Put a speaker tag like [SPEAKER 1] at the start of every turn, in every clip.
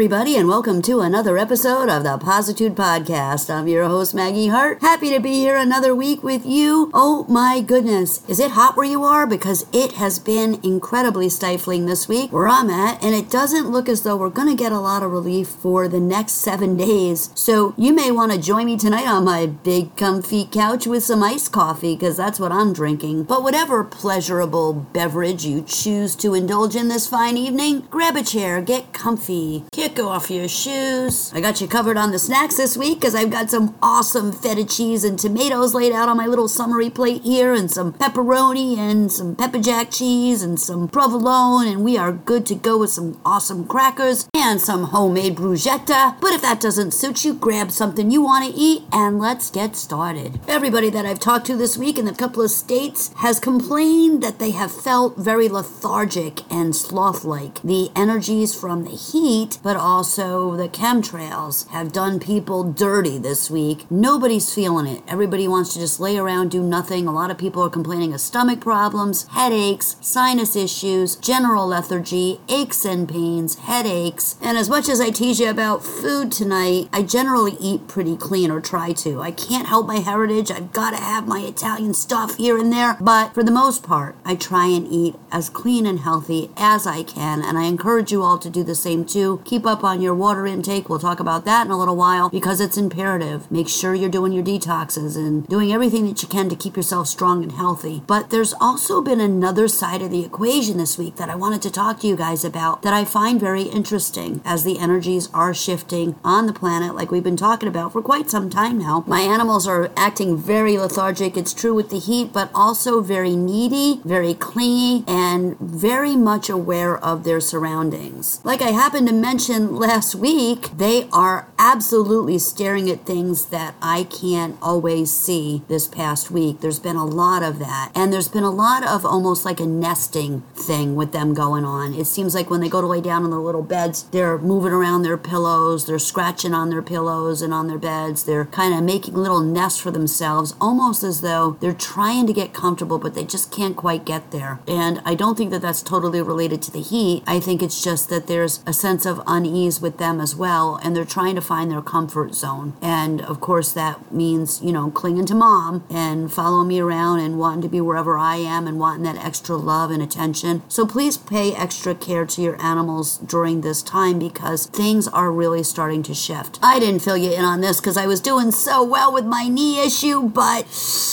[SPEAKER 1] everybody, and welcome to another episode of the Positude Podcast. I'm your host, Maggie Hart. Happy to be here another week with you. Oh my goodness. Is it hot where you are? Because it has been incredibly stifling this week where I'm at, and it doesn't look as though we're going to get a lot of relief for the next 7 days. So you may want to join me tonight on my big comfy couch with some iced coffee, because that's what I'm drinking. But whatever pleasurable beverage you choose to indulge in this fine evening, grab a chair, get comfy, kick off your shoes. I got you covered on the snacks this week because I've got some awesome feta cheese and tomatoes laid out on my little summery plate here, and some pepperoni and some pepper jack cheese and some provolone, and we are good to go with some awesome crackers and some homemade bruschetta. But if that doesn't suit you, grab something you want to eat and let's get started. Everybody that I've talked to this week in a couple of states has complained that they have felt very lethargic and sloth-like. The energies from the heat, but also the chemtrails, have done people dirty this week. Nobody's feeling it. Everybody wants to just lay around, do nothing. A lot of people are complaining of stomach problems, headaches, sinus issues, general lethargy, aches and pains, headaches. And as much as I tease you about food tonight, I generally eat pretty clean, or try to. I can't help my heritage. I've got to have my Italian stuff here and there. But for the most part, I try and eat as clean and healthy as I can. And I encourage you all to do the same too. Keep up on your water intake. We'll talk about that in a little while because it's imperative. Make sure you're doing your detoxes and doing everything that you can to keep yourself strong and healthy. But there's also been another side of the equation this week that I wanted to talk to you guys about that I find very interesting as the energies are shifting on the planet, like we've been talking about for quite some time now. My animals are acting very lethargic. It's true with the heat, but also very needy, very clingy, and very much aware of their surroundings. Like I happened to mention last week, they are absolutely staring at things that I can't always see this past week. There's been a lot of that. And there's been a lot of almost like a nesting thing with them going on. It seems like when they go to lay down in their little beds, they're moving around their pillows, they're scratching on their pillows and on their beds. They're kind of making little nests for themselves, almost as though they're trying to get comfortable, but they just can't quite get there. And I don't think that that's totally related to the heat. I think it's just that there's a sense of unease with them as well, and they're trying to find their comfort zone. And of course that means, clinging to mom and following me around and wanting to be wherever I am and wanting that extra love and attention. So please pay extra care to your animals during this time because things are really starting to shift. I didn't fill you in on this because I was doing so well with my knee issue, but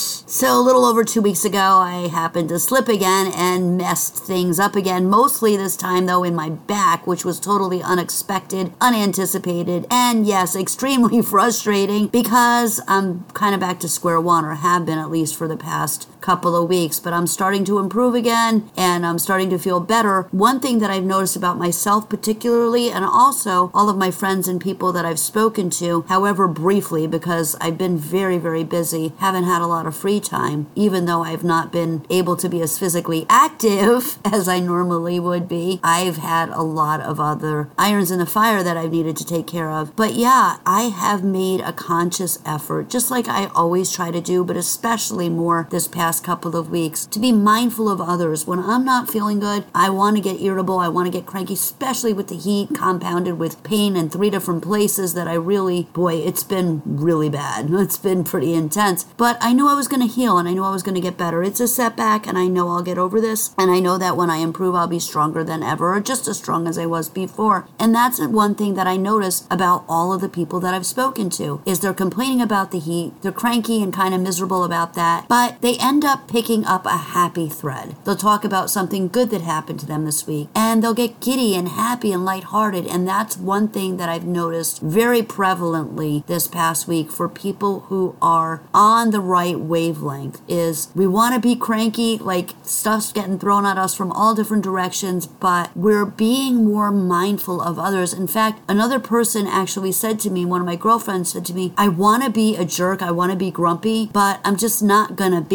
[SPEAKER 1] so a little over 2 weeks ago, I happened to slip again and messed things up again, mostly this time, though, in my back, which was totally unexpected, unanticipated, and yes, extremely frustrating because I'm kind of back to square one, or have been at least for the past couple of weeks, but I'm starting to improve again and I'm starting to feel better. One thing that I've noticed about myself particularly, and also all of my friends and people that I've spoken to, however briefly, because I've been very, very busy, haven't had a lot of free time, even though I've not been able to be as physically active as I normally would be. I've had a lot of other irons in the fire that I've needed to take care of. But yeah, I have made a conscious effort, just like I always try to do, but especially more this past couple of weeks, to be mindful of others. When I'm not feeling good, I want to get irritable, I want to get cranky, especially with the heat compounded with pain in 3 different places that it's been really bad. It's been pretty intense. But I knew I was going to heal and I knew I was going to get better. It's a setback and I know I'll get over this. And I know that when I improve, I'll be stronger than ever, or just as strong as I was before. And that's one thing that I noticed about all of the people that I've spoken to, is they're complaining about the heat. They're cranky and kind of miserable about that, but they end up picking up a happy thread. They'll talk about something good that happened to them this week, and they'll get giddy and happy and lighthearted. And that's one thing that I've noticed very prevalently this past week for people who are on the right wavelength, is we want to be cranky, like stuff's getting thrown at us from all different directions, but we're being more mindful of others. In fact, another person actually said to me, one of my girlfriends said to me, I want to be a jerk, I want to be grumpy, but I'm just not gonna be.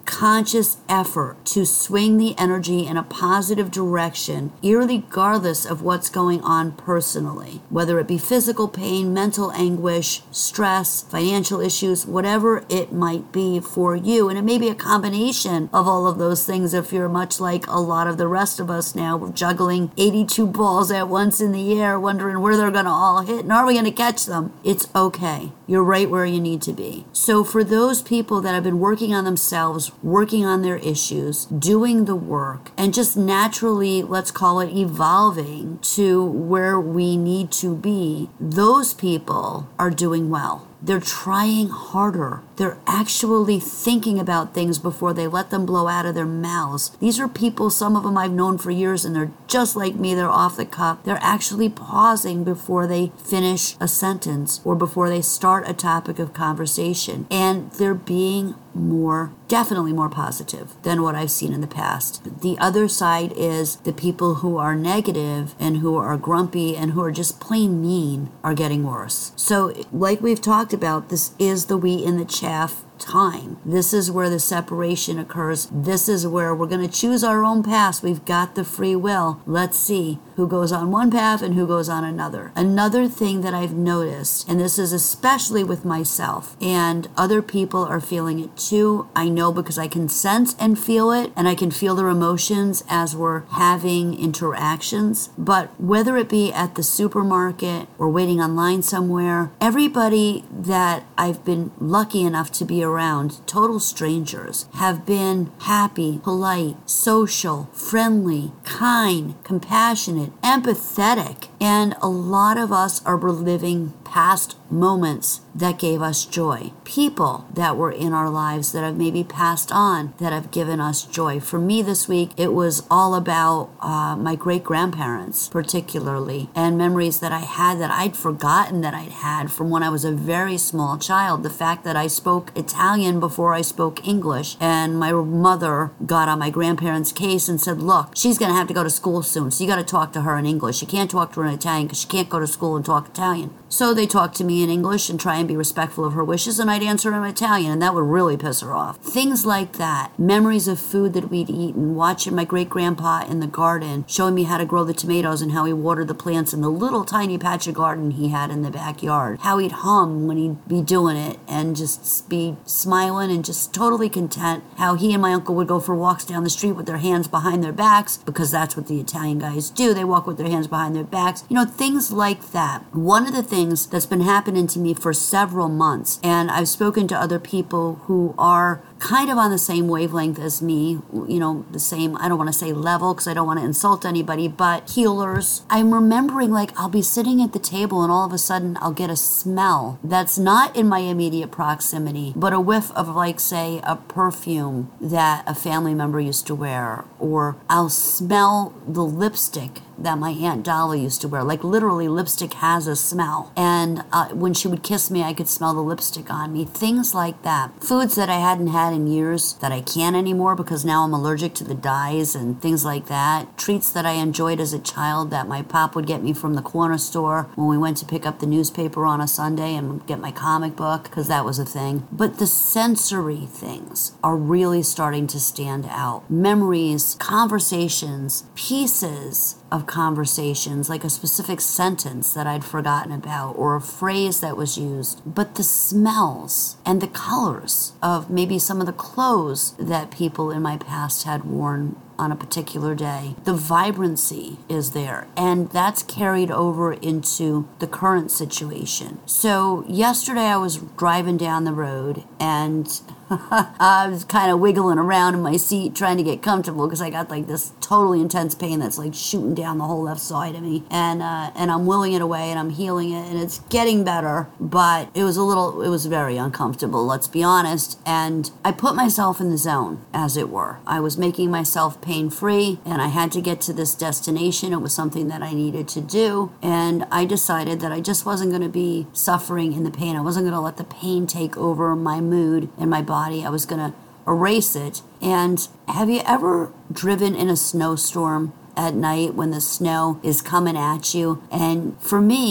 [SPEAKER 1] conscious effort to swing the energy in a positive direction, regardless of what's going on personally, whether it be physical pain, mental anguish, stress, financial issues, whatever it might be for you. And it may be a combination of all of those things if you're much like a lot of the rest of us now. We're juggling 82 balls at once in the air, wondering where they're going to all hit and are we going to catch them? It's okay. You're right where you need to be. So for those people that have been working on themselves, working on their issues, doing the work, and just naturally, let's call it evolving to where we need to be, those people are doing well. They're trying harder. They're actually thinking about things before they let them blow out of their mouths. These are people, some of them I've known for years, and they're just like me. They're off the cuff. They're actually pausing before they finish a sentence or before they start a topic of conversation. And they're being definitely more positive than what I've seen in the past. The other side is the people who are negative and who are grumpy and who are just plain mean are getting worse. So like we've talked about, this is the wheat and the chaff time. This is where the separation occurs. This is where we're going to choose our own path. We've got the free will. Let's see who goes on one path and who goes on another. Another thing that I've noticed, and this is especially with myself, and other people are feeling it too. I know because I can sense and feel it, and I can feel their emotions as we're having interactions. But whether it be at the supermarket or waiting online somewhere, everybody that I've been lucky enough to be around, total strangers, have been happy, polite, social, friendly, kind, compassionate, empathetic, and a lot of us are reliving past moments that gave us joy. People that were in our lives that have maybe passed on that have given us joy. For me this week, it was all about my great-grandparents particularly, and memories that I had that I'd forgotten that I'd had from when I was a very small child. The fact that I spoke Italian before I spoke English, and my mother got on my grandparents' case and said, look, she's going to have to go to school soon, so you got to talk to her in English. You can't talk to her in Italian because she can't go to school and talk Italian. So they talked to me in English and try and be respectful of her wishes, and I'd answer in Italian, and that would really piss her off. Things like that. Memories of food that we'd eaten, watching my great-grandpa in the garden, showing me how to grow the tomatoes and how he watered the plants in the little tiny patch of garden he had in the backyard. How he'd hum when he'd be doing it and just be smiling and just totally content. How he and my uncle would go for walks down the street with their hands behind their backs, because that's what the Italian guys do. They walk with their hands behind their backs. You know, things like that. One of the things that's been happening to me for several months, and I've spoken to other people who are kind of on the same wavelength as me, you know, the same, I don't want to say level because I don't want to insult anybody, but healers. I'm remembering, like, I'll be sitting at the table and all of a sudden I'll get a smell that's not in my immediate proximity, but a whiff of, like, say, a perfume that a family member used to wear, or I'll smell the lipstick that my Aunt Dolly used to wear. Like, literally, lipstick has a smell. And when she would kiss me, I could smell the lipstick on me. Things like that. Foods that I hadn't had in years that I can't anymore because now I'm allergic to the dyes and things like that. Treats that I enjoyed as a child that my pop would get me from the corner store when we went to pick up the newspaper on a Sunday and get my comic book, because that was a thing. But the sensory things are really starting to stand out. Memories, conversations, pieces of conversations, like a specific sentence that I'd forgotten about or a phrase that was used, but the smells and the colors of maybe some of the clothes that people in my past had worn on a particular day. The vibrancy is there, and that's carried over into the current situation. So yesterday I was driving down the road and I was kind of wiggling around in my seat trying to get comfortable because I got like this totally intense pain that's like shooting down the whole left side of me, and I'm willing it away and I'm healing it and it's getting better, but it was very uncomfortable, let's be honest, and I put myself in the zone, as it were. I was making myself pain-free and I had to get to this destination. It was something that I needed to do, and I decided that I just wasn't going to be suffering in the pain. I wasn't going to let the pain take over my mood and my body. I was going to erase it. And have you ever driven in a snowstorm at night when the snow is coming at you? And for me,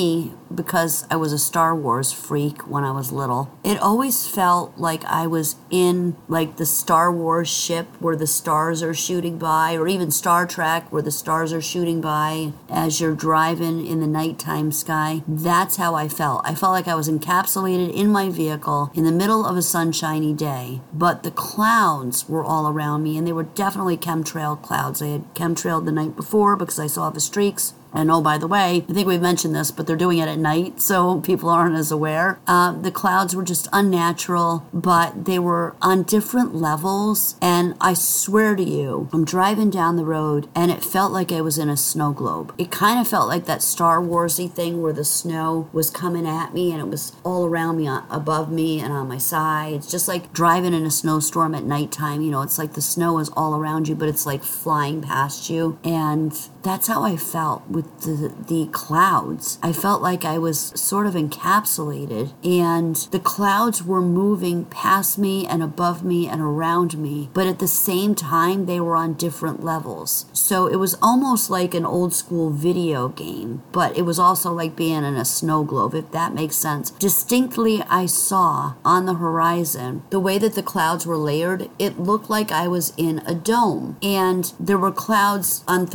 [SPEAKER 1] because I was a Star Wars freak when I was little, it always felt like I was in like the Star Wars ship where the stars are shooting by, or even Star Trek where the stars are shooting by as you're driving in the nighttime sky. That's how I felt. I felt like I was encapsulated in my vehicle in the middle of a sunshiny day, but the clouds were all around me, and they were definitely chemtrail clouds. I had chemtrailed the night before because I saw the streaks. And oh, by the way, I think we've mentioned this, but they're doing it at night, so people aren't as aware. The clouds were just unnatural, but they were on different levels. And I swear to you, I'm driving down the road, and it felt like I was in a snow globe. It kind of felt like that Star Wars-y thing where the snow was coming at me, and it was all around me, above me, and on my sides. Just like driving in a snowstorm at nighttime. You know, it's like the snow is all around you, but it's like flying past you. And that's how I felt with the clouds. I felt like I was sort of encapsulated, and the clouds were moving past me and above me and around me, but at the same time they were on different levels. So it was almost like an old school video game, but it was also like being in a snow globe, if that makes sense. Distinctly, I saw on the horizon the way that the clouds were layered. It looked like I was in a dome, and there were clouds on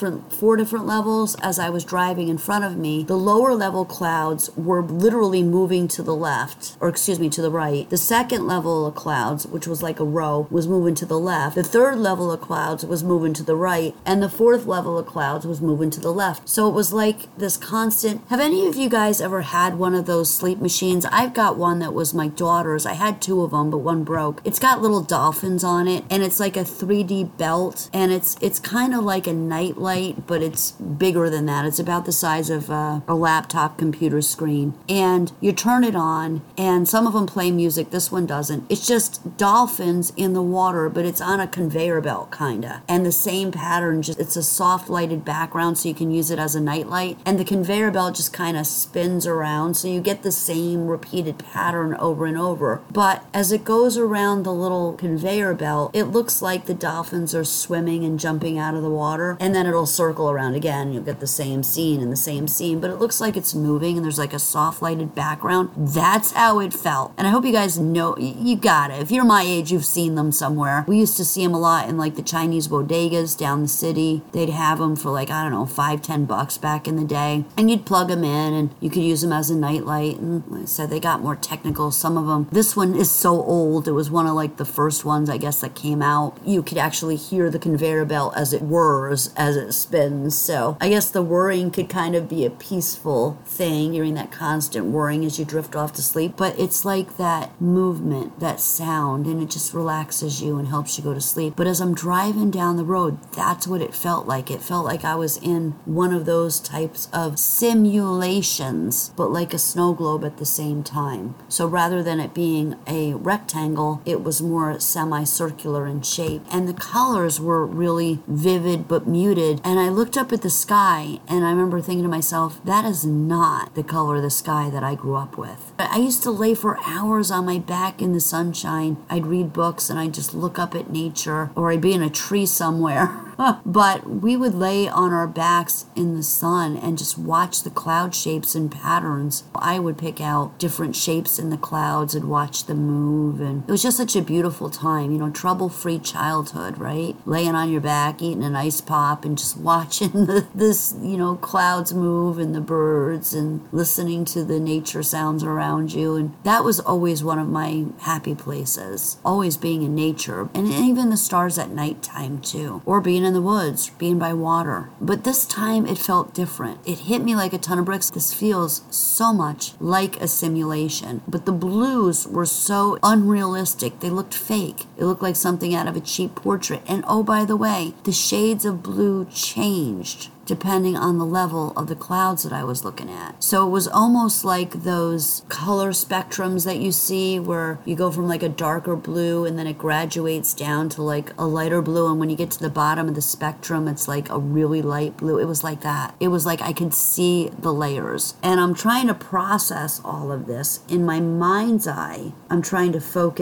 [SPEAKER 1] 4 different levels. As I was driving in front of me, the lower level clouds were literally moving to the left, or excuse me, to the right. The second level of clouds, which was like a row, was moving to the left. The third level of clouds was moving to the right, and the fourth level of clouds was moving to the left. So it was like this constant. Have any of you guys ever had one of those sleep machines? I've got one that was my daughter's. I had 2 of them, but one broke. It's got little dolphins on it, and it's like a 3D belt, and it's kind of like a nightlight, but it's bigger than that. It's about the size of a laptop computer screen, and you turn it on, and some of them play music. This one doesn't. It's just dolphins in the water, but it's on a conveyor belt kinda, and the same pattern. Just it's a soft lighted background, so you can use it as a nightlight, and the conveyor belt just kind of spins around, so you get the same repeated pattern over and over. But as it goes around the little conveyor belt, it looks like the dolphins are swimming and jumping out of the water, and then it'll circle around again, and you'll get the same scene and the same scene, but it looks like it's moving, and there's like a soft lighted background. That's how it felt. And I hope you guys know, you got it. If you're my age, you've seen them somewhere. We used to see them a lot in like the Chinese bodegas down the city. They'd have them for like, I don't know, $5-10 back in the day, and you'd plug them in and you could use them as a nightlight. And like I said, they got more technical, some of them. This one is so old. It was one of like the first ones, I guess, that came out. You could actually hear the conveyor belt as it whirs, as it spins. So I guess the whirring could kind of be a peaceful thing, hearing that constant whirring as you drift off to sleep. But it's like that movement, that sound, and it just relaxes you and helps you go to sleep. But as I'm driving down the road, that's what it felt like. It felt like I was in one of those types of simulations, but like a snow globe at the same time. So rather than it being a rectangle, it was more semicircular in shape. And the colors were really vivid but muted. And I looked up at the sky, and I remember thinking to myself, that is not the color of the sky that I grew up with. I used to lay for hours on my back in the sunshine. I'd read books and I'd just look up at nature, or I'd be in a tree somewhere. But we would lay on our backs in the sun and just watch the cloud shapes and patterns. I would pick out different shapes in the clouds and watch them move, and it was just such a beautiful time, you know, trouble-free childhood, right? Laying on your back, eating an ice pop, and just watching this, you know, clouds move and the birds, and listening to the nature sounds around you. And that was always one of my happy places, always being in nature, and even the stars at nighttime too, or being in the woods, being by water. But this time it felt different. It hit me like a ton of bricks. This feels so much like a simulation, but the blues were so unrealistic. They looked fake. It looked like something out of a cheap portrait. And oh, by the way, the shades of blue changed depending on the level of the clouds that I was looking at. So it was almost like those color spectrums that you see where you go from like a darker blue and then it graduates down to like a lighter blue, and when you get to the bottom of the spectrum, it's like a really light blue. It was like that. It was like I could see the layers. And I'm trying to process all of this in my mind's eye. I'm trying to focus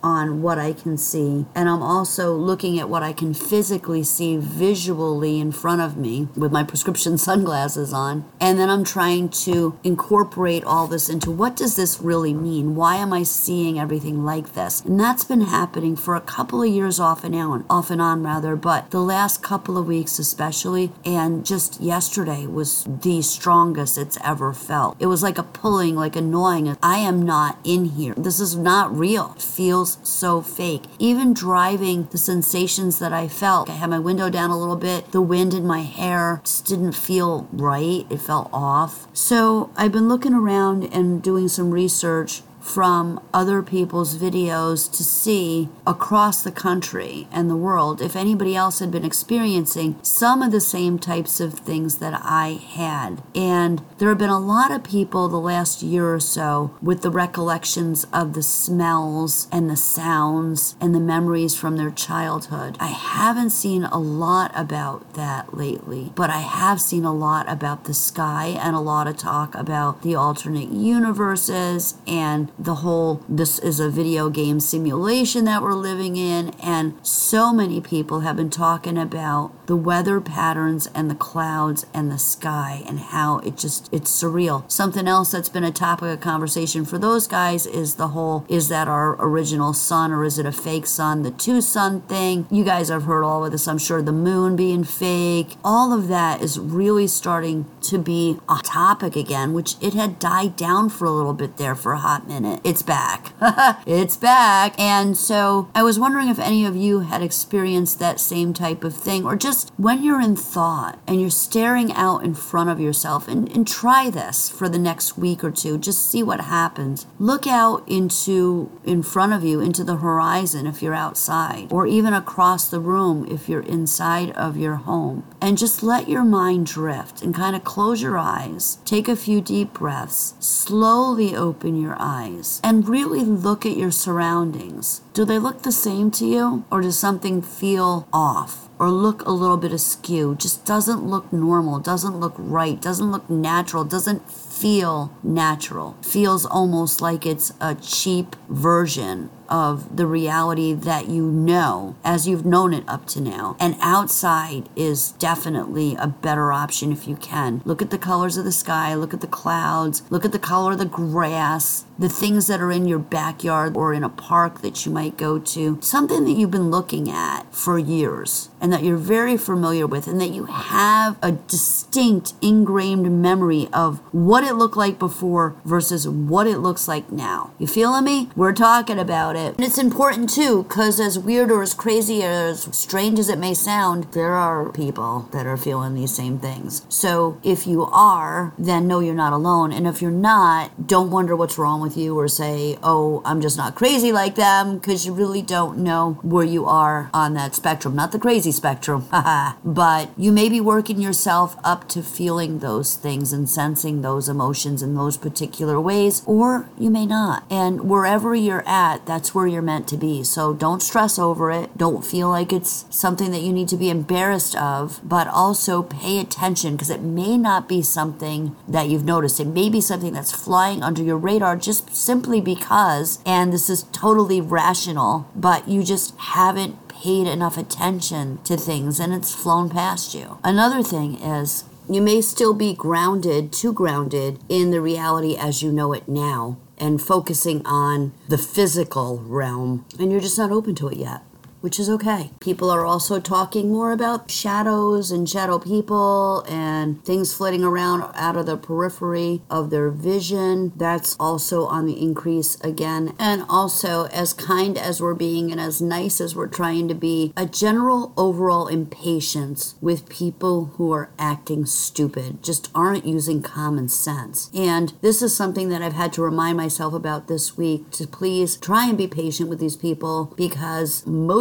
[SPEAKER 1] on what I can see, and I'm also looking at what I can physically see visually in front of me with my prescription sunglasses on, and then I'm trying to incorporate all this into what does this really mean? Why am I seeing everything like this? And that's been happening for a couple of years off and on rather, but the last couple of weeks especially, and just yesterday was the strongest it's ever felt. It was like a pulling, like a gnawing. I am not in here. This is not real. It feels so fake. Even driving, the sensations that I felt. I had my window down a little bit. The wind in my hair just didn't feel right. It felt off. So I've been looking around and doing some research from other people's videos to see across the country and the world if anybody else had been experiencing some of the same types of things that I had. And there have been a lot of people the last year or so with the recollections of the smells and the sounds and the memories from their childhood. I haven't seen a lot about that lately, but I have seen a lot about the sky and a lot of talk about the alternate universes and the whole, this is a video game simulation that we're living in, and so many people have been talking about the weather patterns and the clouds and the sky and how it's surreal. Something else that's been a topic of conversation for those guys is the whole, is that our original sun or is it a fake sun? The two sun thing. You guys have heard all of this, I'm sure, the moon being fake. All of that is really starting to be a topic again, which it had died down for a little bit there for a hot minute. It's back. It's back. And so I was wondering if any of you had experienced that same type of thing, or just when you're in thought and you're staring out in front of yourself, and try this for the next week or two, just see what happens. Look out in front of you, into the horizon if you're outside, or even across the room if you're inside of your home, and just let your mind drift and kind of close your eyes, take a few deep breaths, slowly open your eyes, and really look at your surroundings. Do they look the same to you, or does something feel off? Or look a little bit askew, just doesn't look normal, doesn't look right, doesn't look natural, doesn't feel natural. Feels almost like it's a cheap version of the reality that you know as you've known it up to now. And outside is definitely a better option if you can. Look at the colors of the sky, look at the clouds, look at the color of the grass, the things that are in your backyard or in a park that you might go to, something that you've been looking at for years and that you're very familiar with, and that you have a distinct ingrained memory of what it looked like before versus what it looks like now. You feeling me? We're talking about it. And it's important too, because as weird or as crazy or as strange as it may sound, there are people that are feeling these same things. So if you are, then know you're not alone. And if you're not, don't wonder what's wrong with you or say, oh, I'm just not crazy like them, because you really don't know where you are on that spectrum. Not the crazy spectrum, but you may be working yourself up to feeling those things and sensing those emotions in those particular ways, or you may not. And wherever you're at, that's where you're meant to be. So don't stress over it. Don't feel like it's something that you need to be embarrassed of, but also pay attention, because it may not be something that you've noticed. It may be something that's flying under your radar just simply because, and this is totally rational, but you just haven't paid enough attention to things and it's flown past you. Another thing is, you may still be too grounded in the reality as you know it now, and focusing on the physical realm, and you're just not open to it yet, which is okay. People are also talking more about shadows and shadow people and things flitting around out of the periphery of their vision. That's also on the increase again. And also, as kind as we're being and as nice as we're trying to be, a general overall impatience with people who are acting stupid, just aren't using common sense. And this is something that I've had to remind myself about this week, to please try and be patient with these people, because most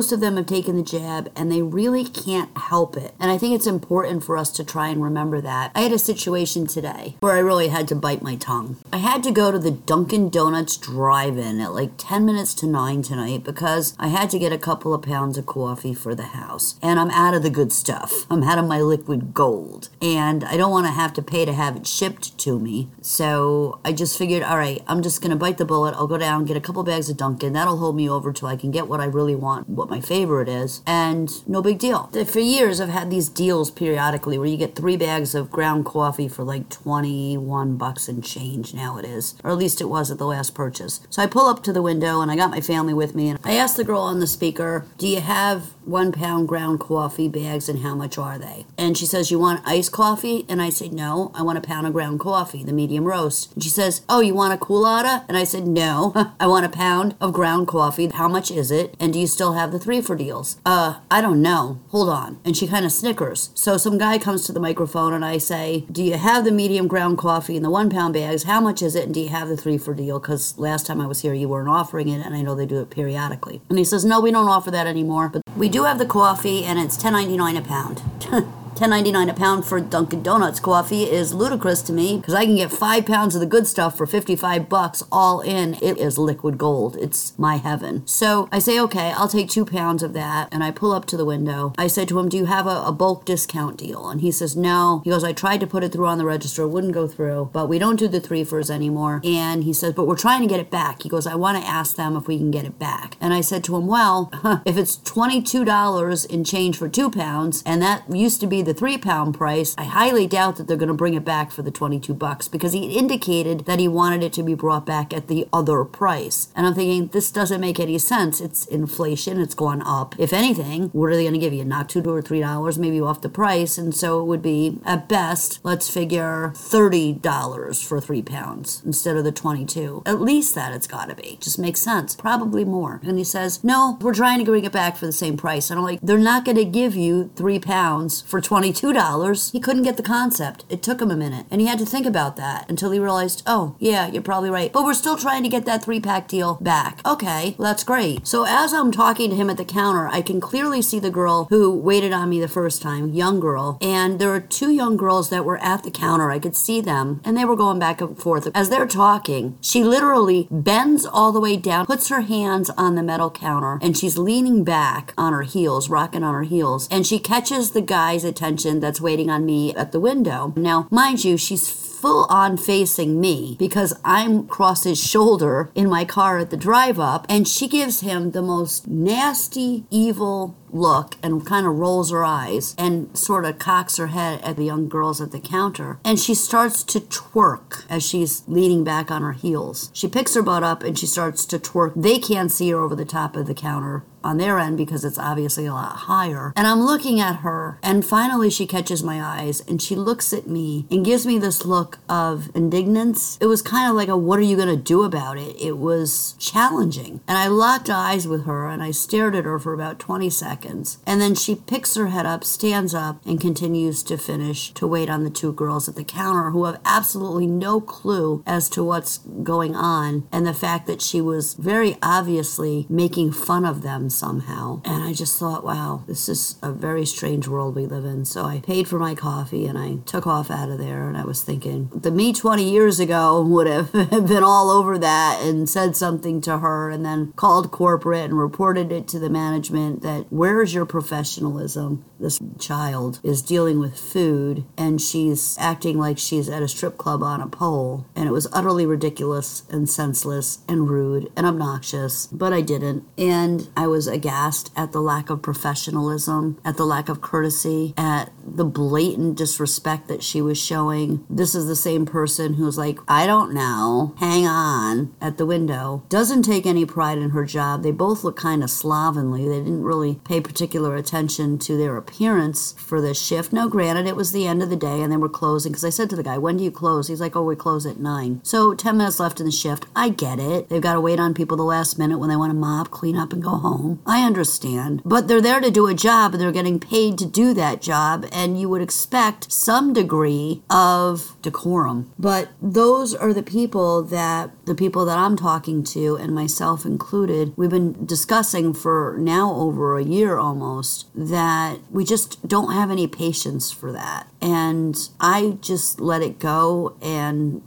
[SPEAKER 1] most of them have taken the jab and they really can't help it. And I think it's important for us to try and remember that. I had a situation today where I really had to bite my tongue. I had to go to the Dunkin' Donuts drive-in at like 10 minutes to 9 tonight because I had to get a couple of pounds of coffee for the house. And I'm out of the good stuff. I'm out of my liquid gold. And I don't want to have to pay to have it shipped to me. So I just figured, all right, I'm just going to bite the bullet. I'll go down, get a couple bags of Dunkin'. That'll hold me over till I can get what I really want, what my favorite is. And no big deal. For years, I've had these deals periodically where you get 3 bags of ground coffee for like $21 and change now it is. Or at least it was at the last purchase. So I pull up to the window and I got my family with me. And I asked the girl on the speaker, do you have 1 pound ground coffee bags and how much are they? And she says, you want iced coffee? And I said, no, I want a pound of ground coffee, the medium roast. And she says, oh, you want a Coolatta? And I said, no, I want a pound of ground coffee. How much is it? And do you still have the 3 for deals? I don't know. Hold on. And she kind of snickers. So some guy comes to the microphone and I say, do you have the medium ground coffee in the 1 pound bags? How much is it? And do you have the 3 for deal? Because last time I was here, you weren't offering it. And I know they do it periodically. And he says, no, we don't offer that anymore. But we do have the coffee and it's $10.99 a pound. $10.99 a pound for Dunkin' Donuts coffee is ludicrous to me because I can get 5 pounds of the good stuff for $55 all in. It is liquid gold. It's my heaven. So I say, okay, I'll take 2 pounds of that. And I pull up to the window. I said to him, do you have a bulk discount deal? And he says, no. He goes, I tried to put it through on the register. It wouldn't go through, but we don't do the 3-fers anymore. And he says, but we're trying to get it back. He goes, I want to ask them if we can get it back. And I said to him, well, if it's $22 in change for 2 pounds, and that used to be the 3-pound price, I highly doubt that they're going to bring it back for the $22 because he indicated that he wanted it to be brought back at the other price. And I'm thinking, this doesn't make any sense. It's inflation. It's gone up. If anything, what are they going to give you? Not $2 or $3, maybe off the price. And so it would be, at best, let's figure $30 for 3 pounds instead of the 22. At least that it's got to be. Just makes sense. Probably more. And he says, no, we're trying to bring it back for the same price. And I'm like, they're not going to give you 3 pounds for $22. He couldn't get the concept. It took him a minute. And he had to think about that until he realized, oh, yeah, you're probably right. But we're still trying to get that 3-pack deal back. Okay, well, that's great. So as I'm talking to him at the counter, I can clearly see the girl who waited on me the first time, young girl. And there were 2 young girls that were at the counter. I could see them. And they were going back and forth. As they're talking, she literally bends all the way down, puts her hands on the metal counter, and she's leaning back on her heels, rocking on her heels. And she catches the guy's attention that's waiting on me at the window. Now, mind you, she's full on facing me because I'm across his shoulder in my car at the drive up, and she gives him the most nasty, evil look and kind of rolls her eyes and sort of cocks her head at the young girls at the counter. And she starts to twerk as she's leaning back on her heels. She picks her butt up and she starts to twerk. They can't see her over the top of the counter on their end because it's obviously a lot higher. And I'm looking at her, and finally she catches my eyes and she looks at me and gives me this look of indignance. It was kind of like a, what are you going to do about it? It was challenging. And I locked eyes with her and I stared at her for about 20 seconds. And then she picks her head up, stands up, and continues to finish to wait on the 2 girls at the counter who have absolutely no clue as to what's going on, and the fact that she was very obviously making fun of them somehow. And I just thought, wow, this is a very strange world we live in. So I paid for my coffee and I took off out of there, and I was thinking, the me 20 years ago would have been all over that and said something to her and then called corporate and reported it to the management that, where's your professionalism? This child is dealing with food and she's acting like she's at a strip club on a pole. And it was utterly ridiculous and senseless and rude and obnoxious, but I didn't. And I was aghast at the lack of professionalism, at the lack of courtesy, at the blatant disrespect that she was showing. This is the same person who's like, I don't know, hang on, at the window. Doesn't take any pride in her job. They both look kind of slovenly. They didn't really pay particular attention to their appearance for this shift. Now, granted, it was the end of the day and they were closing, because I said to the guy, when do you close? He's like, oh, we close at 9. So 10 minutes left in the shift. I get it. They've got to wait on people the last minute when they want to mop, clean up, and go home. I understand. But they're there to do a job and they're getting paid to do that job, and you would expect some degree of decorum. But those are the people that the people that I'm talking to, and myself included, we've been discussing for now over a year almost that we just don't have any patience for that. And I just let it go and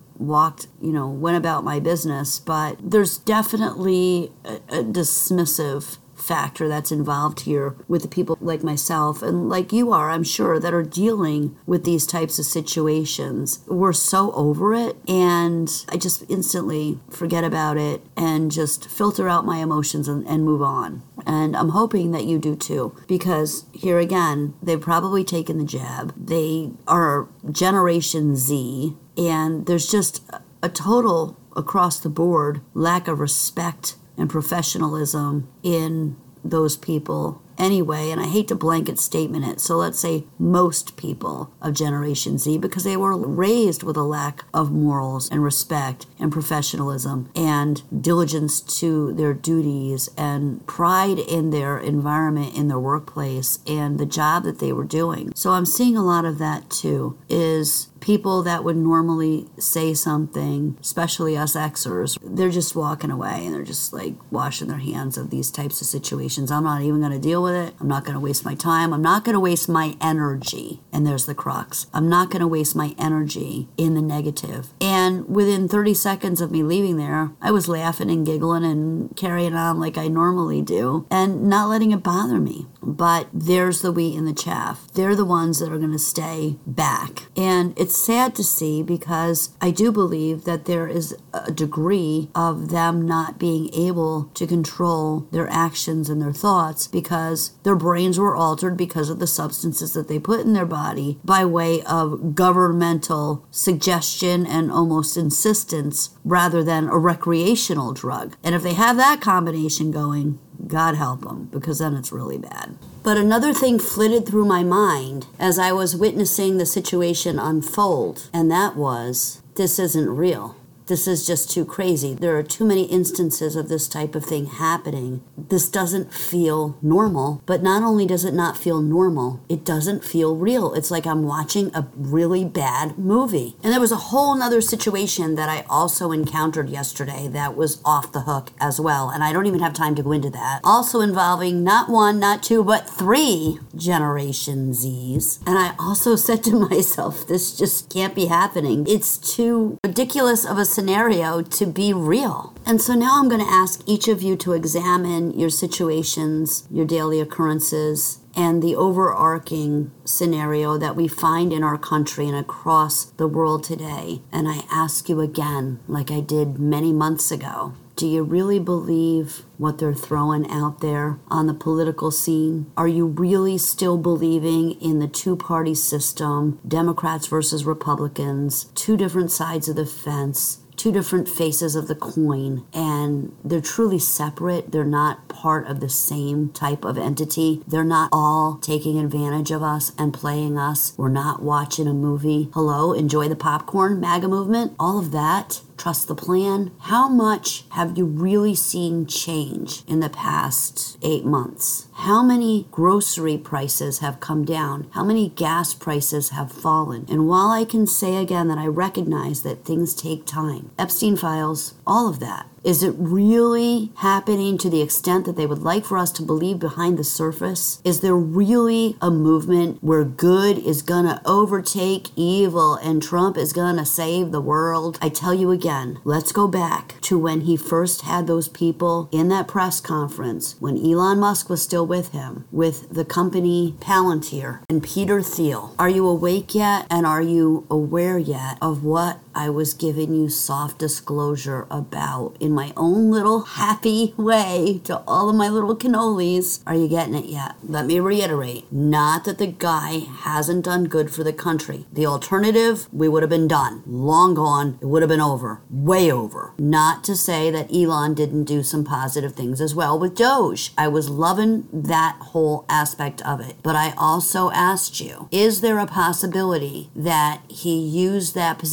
[SPEAKER 1] went about my business. But there's definitely a dismissive factor that's involved here with the people like myself and like you are, I'm sure, that are dealing with these types of situations. We're so over it, and I just instantly forget about it and just filter out my emotions and move on. And I'm hoping that you do too, because here again, they've probably taken the jab. They are Generation Z, and there's just a total across the board lack of respect and professionalism in those people anyway. And I hate to blanket statement it, so let's say most people of Generation Z, because they were raised with a lack of morals and respect and professionalism and diligence to their duties and pride in their environment, in their workplace, and the job that they were doing. So I'm seeing a lot of that too, is people that would normally say something, especially us Xers, they're just walking away and they're just like washing their hands of these types of situations. I'm not even going to deal with it. I'm not going to waste my time. I'm not going to waste my energy. And there's the crux. I'm not going to waste my energy in the negative. And within 30 seconds of me leaving there, I was laughing and giggling and carrying on like I normally do and not letting it bother me. But there's the wheat and the chaff. They're the ones that are going to stay back. And it's sad to see, because I do believe that there is a degree of them not being able to control their actions and their thoughts because their brains were altered because of the substances that they put in their body by way of governmental suggestion and almost insistence rather than a recreational drug. And if they have that combination going, God help them, because then it's really bad. But another thing flitted through my mind as I was witnessing the situation unfold, and that was, this isn't real. This is just too crazy. There are too many instances of this type of thing happening. This doesn't feel normal. But not only does it not feel normal, it doesn't feel real. It's like I'm watching a really bad movie. And there was a whole nother situation that I also encountered yesterday that was off the hook as well. And I don't even have time to go into that. Also involving not one, not two, but 3 Generation Zs. And I also said to myself, this just can't be happening. It's too ridiculous of a scenario to be real. And so now I'm going to ask each of you to examine your situations, your daily occurrences, and the overarching scenario that we find in our country and across the world today. And I ask you again, like I did many months ago, do you really believe what they're throwing out there on the political scene? Are you really still believing in the 2-party system, Democrats versus Republicans, 2 different sides of the fence, 2 different faces of the coin, and they're truly separate? They're not part of the same type of entity. They're not all taking advantage of us and playing us. We're not watching a movie. Hello, enjoy the popcorn, MAGA movement, all of that. Trust the plan. How much have you really seen change in the past 8 months? How many grocery prices have come down? How many gas prices have fallen? And while I can say again that I recognize that things take time, Epstein files, all of that, is it really happening to the extent that they would like for us to believe behind the surface? Is there really a movement where good is going to overtake evil and Trump is going to save the world? I tell you again, let's go back to when he first had those people in that press conference, when Elon Musk was still with him, with the company Palantir and Peter Thiel. Are you awake yet? And are you aware yet of what I was giving you soft disclosure about in my own little happy way to all of my little cannolis? Are you getting it yet? Let me reiterate, not that the guy hasn't done good for the country. The alternative, we would have been done. Long gone. It would have been over. Way over. Not to say that Elon didn't do some positive things as well with Doge. I was loving that whole aspect of it. But I also asked you, is there a possibility that he used that position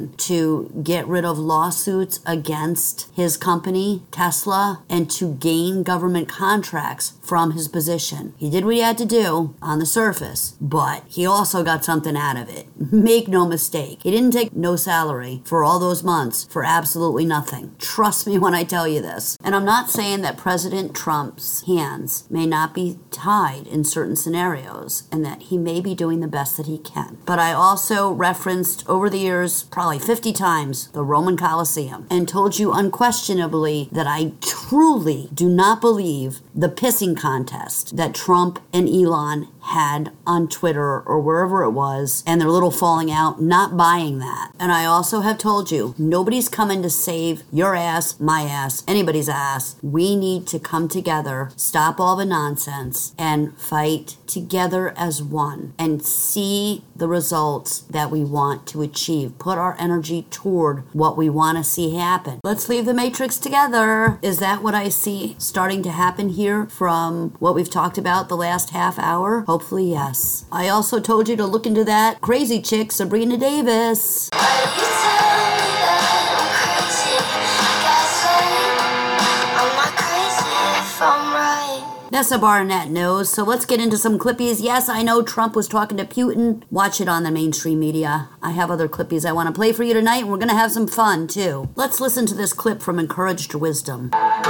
[SPEAKER 1] plan to get rid of lawsuits against his company, Tesla, and to gain government contracts from his position. He did what he had to do on the surface, but he also got something out of it. Make no mistake. He didn't take no salary for all those months for absolutely nothing. Trust me when I tell you this. And I'm not saying that President Trump's hands may not be tied in certain scenarios and that he may be doing the best that he can. But I also referenced over the years probably 50 times the Roman Colosseum and told you unquestionably that I truly do not believe the pissing contest that Trump and Elon had on Twitter or wherever it was, and their little falling out, not buying that. And I also have told you, nobody's coming to save your ass, my ass, anybody's ass. We need to come together, stop all the nonsense, and fight together as one, and see the results that we want to achieve. Put our energy toward what we want to see happen. Let's leave the matrix together. Is that what I see starting to happen here from what we've talked about the last half hour? Hopefully, yes. I also told you to look into that crazy chick, Sabrina Davis. Nessa Barnett knows, so let's get into some clippies. Yes, I know Trump was talking to Putin. Watch it on the mainstream media. I have other clippies I want to play for you tonight, and we're going to have some fun, too. Let's listen to this clip from Encouraged Wisdom.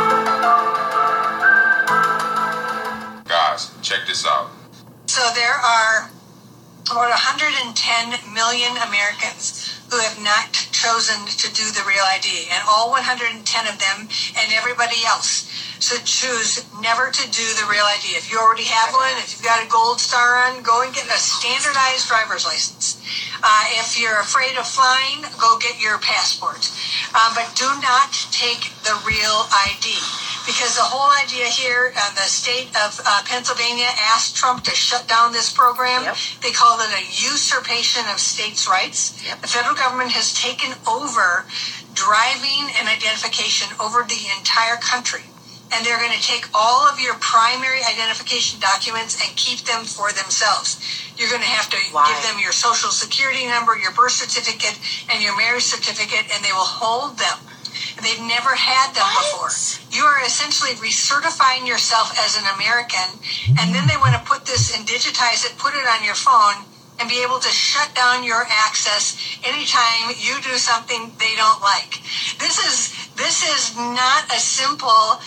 [SPEAKER 2] Guys, check this out.
[SPEAKER 3] So there are about 110 million Americans who have not chosen to do the Real ID, and all 110 of them and everybody else should choose never to do the Real ID. If you already have one, if you've got a gold star on, go and get a standardized driver's license. If you're afraid of flying, go get your passport. But do not take the Real ID. Because the whole idea here, the state of Pennsylvania asked Trump to shut down this program. Yep. They called it a usurpation of states' rights. Yep. The federal government has taken over driving and identification over the entire country. And they're going to take all of your primary identification documents and keep them for themselves. You're going to have to give them your social security number, your birth certificate, and your marriage certificate, and they will hold them. They've never had them before. You are essentially recertifying yourself as an American, and then they want to put this and digitize it, put it on your phone, and be able to shut down your access anytime you do something they don't like. This is not a simple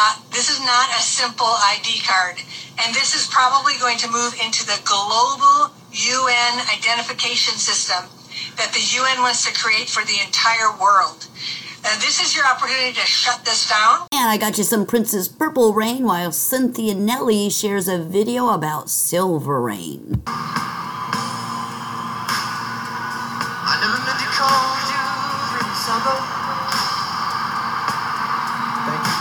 [SPEAKER 3] ID card, and this is probably going to move into the global UN identification system that the UN wants to create for the entire world. This is your opportunity to shut this down.
[SPEAKER 1] And I got you some Princess Purple Rain while Cynthia Nelly shares a video about Silver Rain.
[SPEAKER 4] I never meant to call you Prince Summer. Thank you.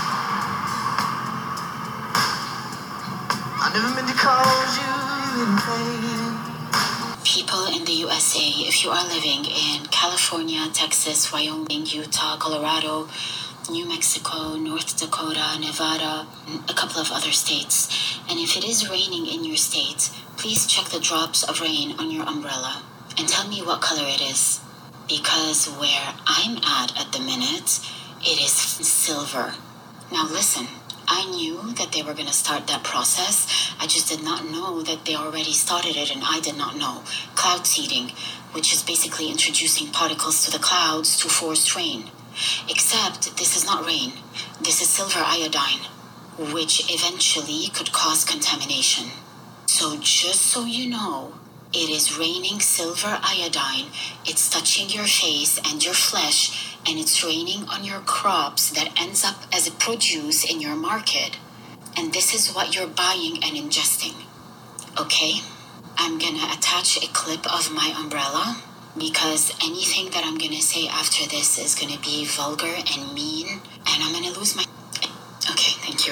[SPEAKER 4] I never meant to call you in vain.
[SPEAKER 5] People in the USA, if you are living in California, Texas, Wyoming, Utah, Colorado, New Mexico, North Dakota, Nevada, a couple of other states, and if it is raining in your state, please check the drops of rain on your umbrella and tell me what color it is. Because where I'm at the minute, it is silver. Now listen. I knew that they were going to start that process. I just did not know that they already started it, and I did not know. Cloud seeding, which is basically introducing particles to the clouds to force rain. Except this is not rain. This is silver iodine, which eventually could cause contamination. So just so you know, it is raining silver iodine. It's touching your face and your flesh, and it's raining on your crops that ends up as a produce in your market. And this is what you're buying and ingesting. Okay? I'm gonna attach a clip of my umbrella because anything that I'm gonna say after this is gonna be vulgar and mean, and I'm gonna lose my... Okay, thank you.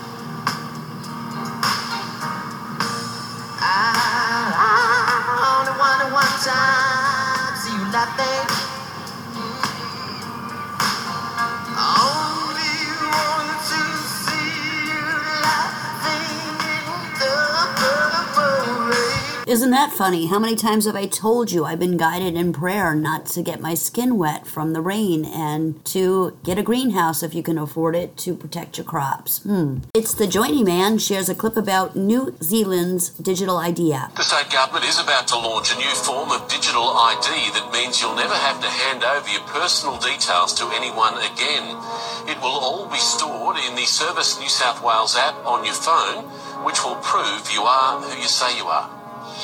[SPEAKER 4] I only wanted one time, see you laughing.
[SPEAKER 1] Isn't that funny? How many times have I told you I've been guided in prayer not to get my skin wet from the rain and to get a greenhouse if you can afford it to protect your crops? It's the Joiny Man shares a clip about New Zealand's digital ID app.
[SPEAKER 2] The state government is about to launch a new form of digital ID that means you'll never have to hand over your personal details to anyone again. It will all be stored in the Service New South Wales app on your phone, which will prove you are who you say you are.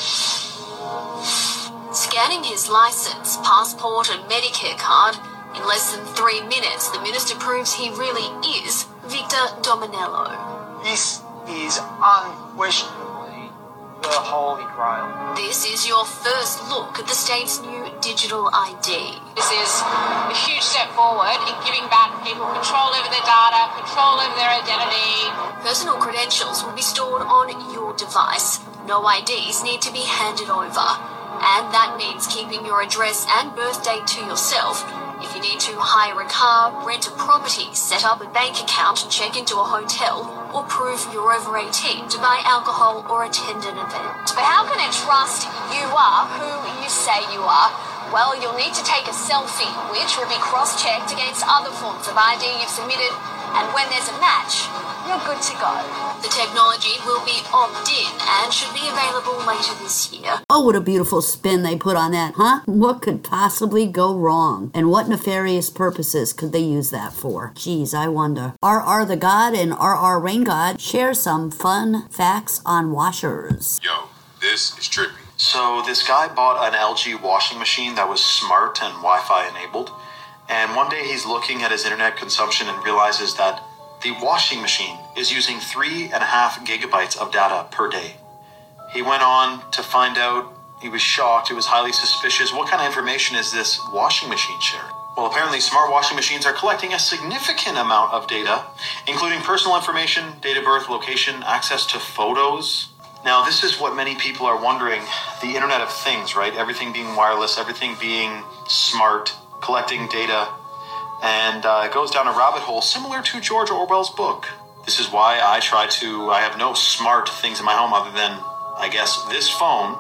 [SPEAKER 6] Scanning his licence, passport and Medicare card, in less than 3 minutes, the minister proves he really is Victor Dominello.
[SPEAKER 7] This is unquestionably the Holy Grail.
[SPEAKER 6] This is your first look at the state's new digital ID.
[SPEAKER 8] This is a huge step forward in giving back people control over their data, control over their identity.
[SPEAKER 6] Personal credentials will be stored on your device. No IDs need to be handed over. And that means keeping your address and birth date to yourself. If you need to hire a car, rent a property, set up a bank account, check into a hotel, or prove you're over 18 to buy alcohol or attend an event.
[SPEAKER 8] But how can it trust you are who you say you are? Well, you'll need to take a selfie, which will be cross-checked against other forms of ID you've submitted, and when there's a match, you're good to go.
[SPEAKER 6] The technology will be opt-in and should be available later this year.
[SPEAKER 1] Oh, what a beautiful spin they put on that, huh? What could possibly go wrong? And what nefarious purposes could they use that for? Geez, I wonder. RR the God and RR Rain God share some fun facts on washers.
[SPEAKER 9] Yo, this is trippy.
[SPEAKER 10] So this guy bought an LG washing machine that was smart and Wi-Fi enabled. And one day he's looking at his internet consumption and realizes that the washing machine is using 3.5 gigabytes of data per day. He went on to find out, he was shocked, he was highly suspicious. What kind of information is this washing machine sharing? Well, apparently smart washing machines are collecting a significant amount of data, including personal information, date of birth, location, access to photos. Now, this is what many people are wondering, the Internet of Things, right? Everything being wireless, everything being smart, collecting data, and it goes down a rabbit hole similar to George Orwell's book. This is why I have no smart things in my home other than, I guess, this phone.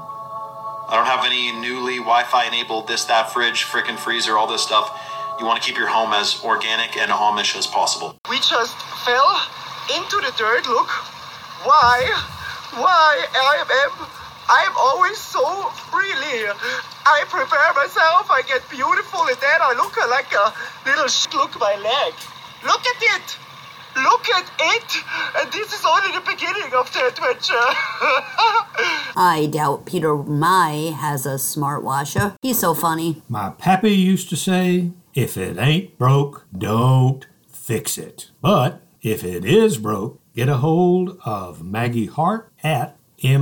[SPEAKER 10] I don't have any newly Wi-Fi enabled this, that, fridge, frickin' freezer, all this stuff. You want to keep your home as organic and Amish as possible.
[SPEAKER 7] We just fell into the dirt. Look, why I am always so freely. I prepare myself, I get beautiful, and then I look like a little look my leg. Look at it! Look at it! And this is only the beginning of the adventure.
[SPEAKER 1] I doubt Peter Mai has a smart washer. He's so funny.
[SPEAKER 11] My pappy used to say, if it ain't broke, don't fix it. But if it is broke, get a hold of Maggie Hart at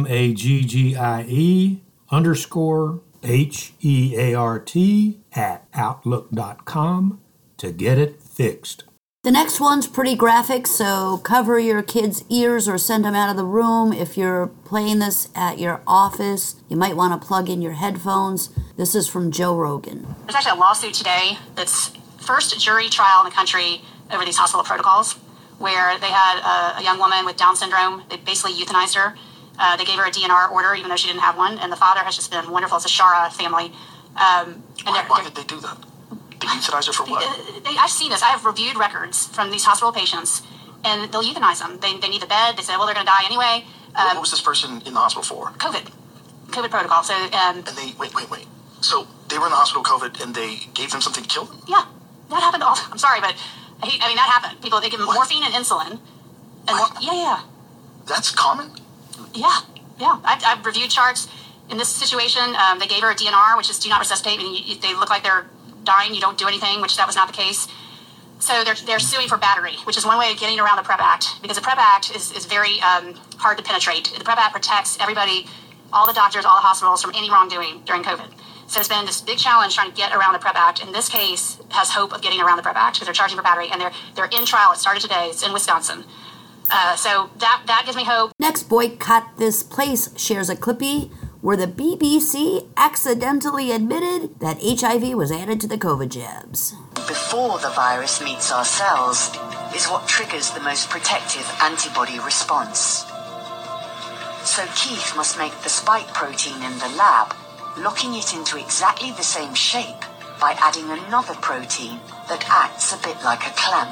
[SPEAKER 11] MAGGIE_HEART@outlook.com to get it fixed.
[SPEAKER 1] The next one's pretty graphic, so cover your kids' ears or send them out of the room. If you're playing this at your office, you might want to plug in your headphones. This is from Joe Rogan.
[SPEAKER 12] There's actually a lawsuit today that's first jury trial in the country over these hospital protocols, where they had a young woman with Down syndrome. They basically euthanized her. They gave her a DNR order, even though she didn't have one, and the father has just been wonderful. It's a Shara family.
[SPEAKER 10] Why did they do that? They euthanize her for what?
[SPEAKER 12] I've seen this. I have reviewed records from these hospital patients, and they'll euthanize them. They need the bed. They say, well, they're going to die anyway.
[SPEAKER 10] What was this person in the hospital for?
[SPEAKER 12] COVID protocol. So,
[SPEAKER 10] and they, wait. So they were in the hospital COVID, and they gave them something to kill them?
[SPEAKER 12] Yeah, that happened. I'm sorry, but I mean, that happened. People, they give them morphine and insulin. And yeah.
[SPEAKER 10] That's common?
[SPEAKER 12] Yeah. I've reviewed charts in this situation. They gave her a DNR, which is do not resuscitate. Meaning they look like they're dying. You don't do anything, which that was not the case. So they're suing for battery, which is one way of getting around the PrEP Act, because the PrEP Act is very hard to penetrate. The PrEP Act protects everybody, all the doctors, all the hospitals from any wrongdoing during COVID. So it's been this big challenge trying to get around the PrEP Act. In this case, has hope of getting around the PrEP Act because they're charging for battery, and they're in trial. It started today. It's in Wisconsin. So that gives me hope.
[SPEAKER 1] Next, Boycott This Place shares a clippy where the BBC accidentally admitted that HIV was added to the COVID jabs.
[SPEAKER 13] Before the virus meets our cells is what triggers the most protective antibody response. So Keith must make the spike protein in the lab, locking it into exactly the same shape by adding another protein that acts a bit like a clamp.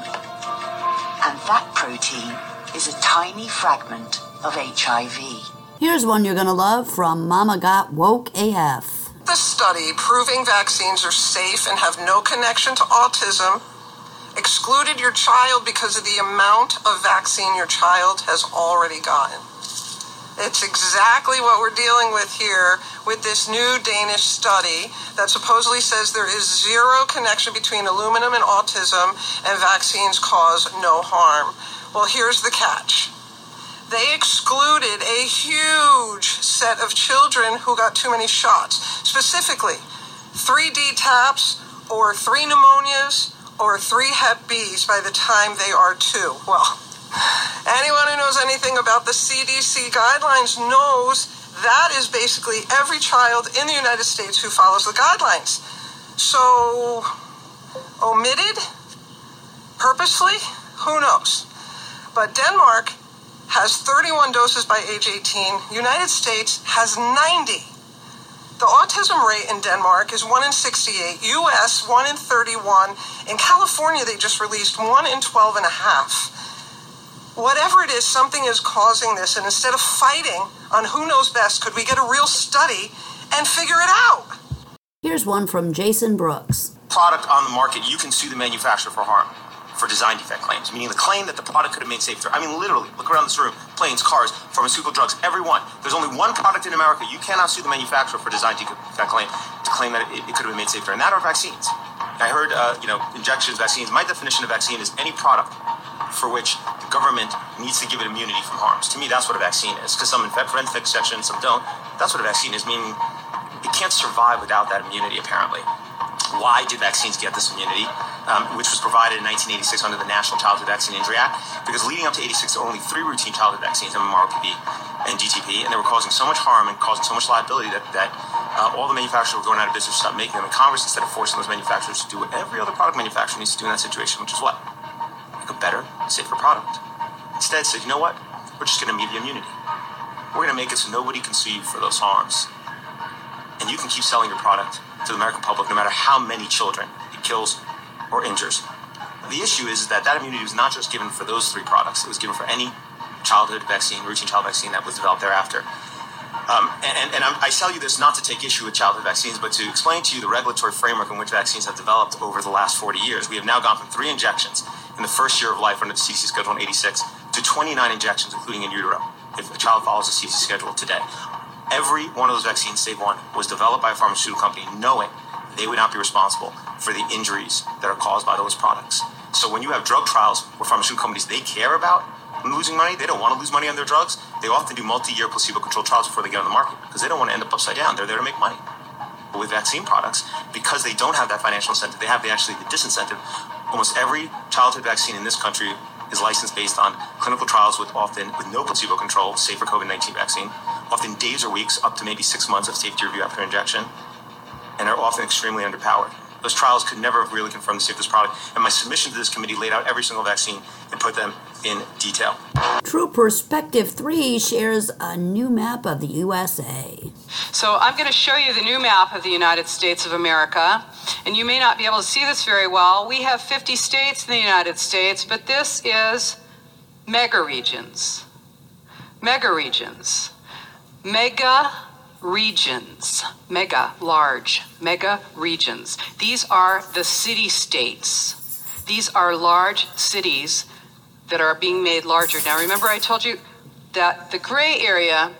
[SPEAKER 13] And that protein is a tiny fragment of HIV.
[SPEAKER 1] Here's one you're gonna love from Mama Got Woke AF.
[SPEAKER 9] The study proving vaccines are safe and have no connection to autism excluded your child because of the amount of vaccine your child has already gotten. It's exactly what we're dealing with here with this new Danish study that supposedly says there is zero connection between aluminum and autism and vaccines cause no harm. Well, here's the catch. They excluded a huge set of children who got too many shots. Specifically, 3 DTaPs or 3 pneumonias or 3 Hep Bs by the time they are 2. Well, anyone who knows anything about the CDC guidelines knows that is basically every child in the United States who follows the guidelines. So, omitted? Purposely? Who knows? But Denmark has 31 doses by age 18. United States has 90. The autism rate in Denmark is 1 in 68. U.S., 1 in 31. In California, they just released 1 in 12 and a half. Whatever it is, something is causing this. And instead of fighting on who knows best, could we get a real study and figure it out?
[SPEAKER 1] Here's one from Jason Brooks.
[SPEAKER 14] Product on the market, you can sue the manufacturer for harm, for design defect claims, meaning the claim that the product could have made safer. I mean, literally, look around this room, planes, cars, pharmaceutical drugs, everyone. There's only one product in America. You cannot sue the manufacturer for design defect claim to claim that it could have been made safer, and that are vaccines. I heard, injections, vaccines. My definition of vaccine is any product for which the government needs to give it immunity from harms. To me, that's what a vaccine is, because some prevent infection, some don't. That's what a vaccine is, meaning it can't survive without that immunity, apparently. Why did vaccines get this immunity, which was provided in 1986 under the National Childhood Vaccine Injury Act? Because leading up to 86, there were only 3 routine childhood vaccines, MMR, OPV, and DTP, and they were causing so much harm and causing so much liability that all the manufacturers were going out of business to stop making them. And Congress, instead of forcing those manufacturers to do what every other product manufacturer needs to do in that situation, which is what? Make a better, safer product. Instead said, you know what? We're just going to give you immunity. We're going to make it so nobody can sue you for those harms. And you can keep selling your product to the American public no matter how many children it kills or injures. The issue is that immunity was not just given for those 3 products. It was given for any childhood vaccine, routine child vaccine that was developed thereafter. I tell you this not to take issue with childhood vaccines, but to explain to you the regulatory framework in which vaccines have developed over the last 40 years. We have now gone from 3 injections in the first year of life under the CDC schedule in 86 to 29 injections, including in utero, if a child follows the CDC schedule today. Every one of those vaccines, save one, was developed by a pharmaceutical company knowing they would not be responsible for the injuries that are caused by those products. So when you have drug trials where pharmaceutical companies, they care about losing money, they don't want to lose money on their drugs, they often do multi-year placebo-controlled trials before they get on the market because they don't want to end up upside down. They're there to make money. But with vaccine products, because they don't have that financial incentive, they have the disincentive. Almost every childhood vaccine in this country is licensed based on clinical trials with no placebo control, save for COVID-19 vaccine, often days or weeks, up to maybe 6 months of safety review after injection, and are often extremely underpowered. Those trials could never have really confirmed the safety of this product, and my submission to this committee laid out every single vaccine and put them in detail.
[SPEAKER 1] True Perspective 3 shares a new map of the USA.
[SPEAKER 15] So I'm going to show you the new map of the United States of America, and you may not be able to see this very well. We have 50 states in the United States, but this is mega regions. Mega regions. Mega regions. Mega, large. Mega regions. These are the city-states. These are large cities that are being made larger. Now, remember I told you that the gray area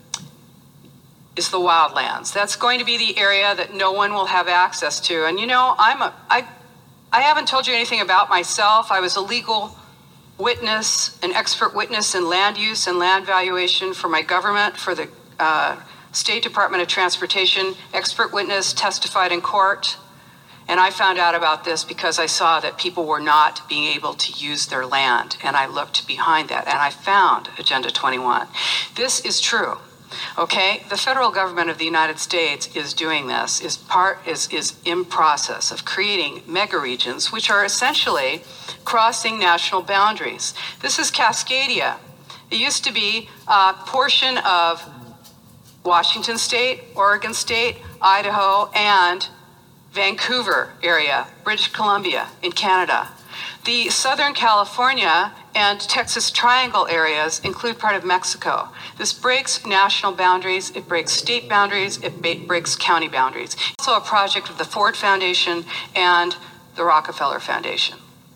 [SPEAKER 15] is the wildlands. That's going to be the area that no one will have access to. And you know, I haven't told you anything about myself. I was a legal witness, an expert witness in land use and land valuation for my government, for the State Department of Transportation. Expert witness, testified in court. And I found out about this because I saw that people were not being able to use their land. And I looked behind that and I found Agenda 21. This is true. Okay, the federal government of the United States is doing this, is in process of creating mega regions, which are essentially crossing national boundaries. This is Cascadia It used to be a portion of Washington State, Oregon State, Idaho, and Vancouver area, British Columbia in Canada. The Southern California and Texas Triangle areas include part of Mexico. This breaks national boundaries, it breaks state boundaries, it breaks county boundaries. It's also a project of the Ford Foundation and the Rockefeller Foundation.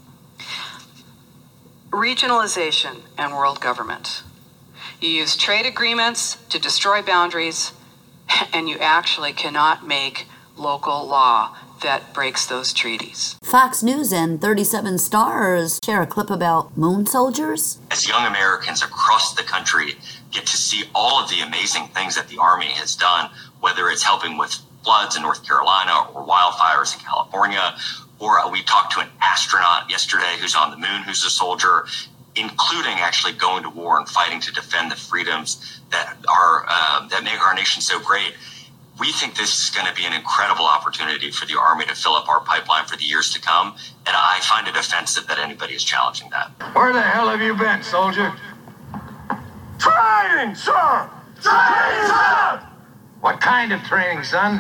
[SPEAKER 15] Regionalization and world government. You use trade agreements to destroy boundaries, and you actually cannot make local law that breaks those treaties.
[SPEAKER 1] Fox News and 37 Stars share a clip about moon soldiers.
[SPEAKER 16] As young Americans across the country get to see all of the amazing things that the Army has done, whether it's helping with floods in North Carolina or wildfires in California, or we talked to an astronaut yesterday who's on the moon, who's a soldier, including actually going to war and fighting to defend the freedoms that make our nation so great. We think this is going to be an incredible opportunity for the Army to fill up our pipeline for the years to come, and I find it offensive that anybody is challenging that.
[SPEAKER 17] Where the hell have you been, soldier? Training, sir! Training, sir! What kind of training, son?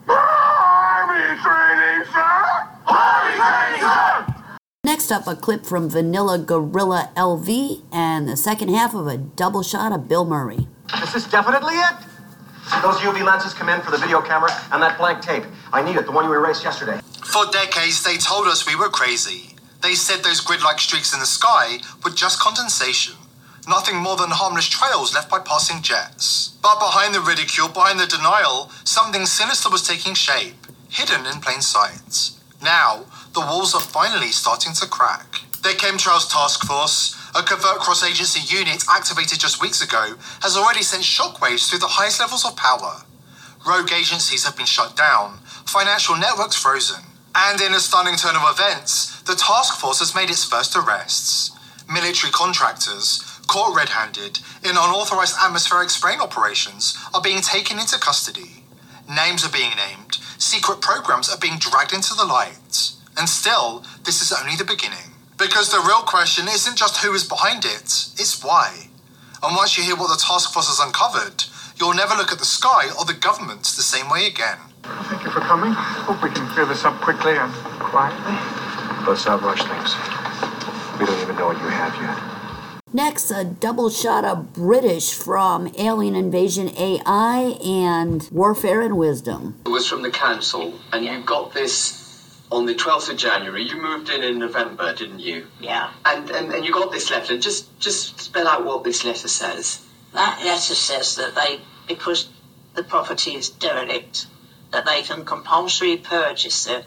[SPEAKER 17] Army training, sir! Army training, sir!
[SPEAKER 1] Next up, a clip from Vanilla Gorilla LV and the second half of a double shot of Bill Murray.
[SPEAKER 18] Is this definitely it? Those UV lenses come in for the video camera and that blank tape. I need it, the one you erased yesterday.
[SPEAKER 19] For decades, they told us we were crazy. They said those grid-like streaks in the sky were just condensation. Nothing more than harmless trails left by passing jets. But behind the ridicule, behind the denial, something sinister was taking shape, hidden in plain sight. Now, the walls are finally starting to crack. The Chemtrails Task Force, a covert cross-agency unit activated just weeks ago, has already sent shockwaves through the highest levels of power. Rogue agencies have been shut down, financial networks frozen, and in a stunning turn of events, the task force has made its first arrests. Military contractors, caught red-handed in unauthorized atmospheric spraying operations, are being taken into custody. Names are being named, secret programs are being dragged into the light. And still, this is only the beginning. Because the real question isn't just who is behind it, it's why. And once you hear what the task force has uncovered, you'll never look at the sky or the government the same way again.
[SPEAKER 17] Thank you for coming. Hope we can clear this up quickly and quietly. Let's not rush things. We don't even know what you have yet.
[SPEAKER 1] Next, a double shot of British from Alien Invasion AI and Warfare and Wisdom.
[SPEAKER 20] It was from the council, and you got this on the 12th of January. You moved in November, didn't you?
[SPEAKER 21] Yeah.
[SPEAKER 20] And you got this letter. Just spell out what this letter says.
[SPEAKER 21] That letter says that because the property is derelict, that they can compulsory purchase it.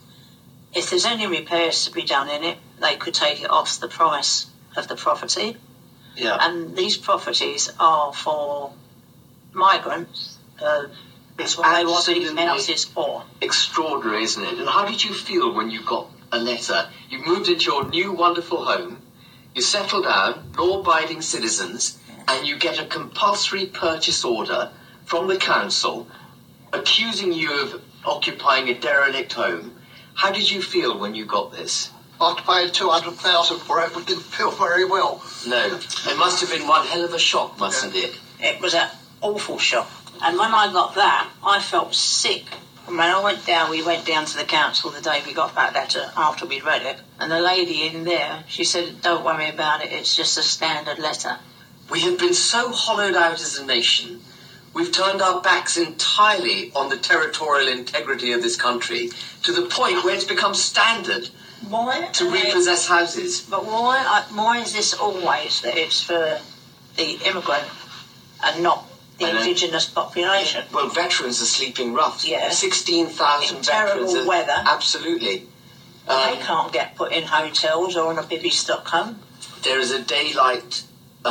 [SPEAKER 21] If there's any repairs to be done in it, they could take it off the price of the property.
[SPEAKER 20] Yeah.
[SPEAKER 21] And these properties are for migrants. That's what they want these houses for.
[SPEAKER 20] Extraordinary, isn't it? And how did you feel when you got a letter? You moved into your new wonderful home, you settle down, law-abiding citizens, and you get a compulsory purchase order from the council accusing you of occupying a derelict home. How did you feel when you got this?
[SPEAKER 7] After paying $200,000 for it, we didn't feel very well.
[SPEAKER 20] No. It must have been one hell of a shock, mustn't it?
[SPEAKER 21] It was an awful shock. And when I got that, I felt sick. And when we went down to the council the day we got that letter after we'd read it. And the lady in there, she said, don't worry about it, it's just a standard letter.
[SPEAKER 20] We have been so hollowed out as a nation. We've turned our backs entirely on the territorial integrity of this country to the point where it's become standard to repossess houses.
[SPEAKER 21] But why is this always that it's for the immigrant and not the indigenous population?
[SPEAKER 20] Well, veterans are sleeping rough.
[SPEAKER 21] Yeah.
[SPEAKER 20] 16,000 veterans.
[SPEAKER 21] Terrible weather.
[SPEAKER 20] Absolutely.
[SPEAKER 21] They can't get put in hotels or in a bivvy Stockholm.
[SPEAKER 20] There is a daylight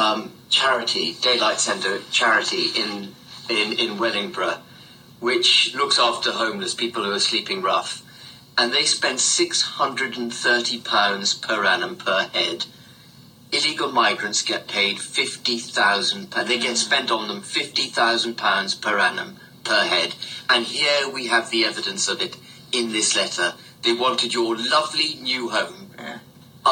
[SPEAKER 20] centre charity in Wellingborough, which looks after homeless people who are sleeping rough, and they spend £630 per annum per head. Illegal migrants get paid £50,000. They get spent on them £50,000 per annum per head, and here we have the evidence of it in this letter. They wanted your lovely new home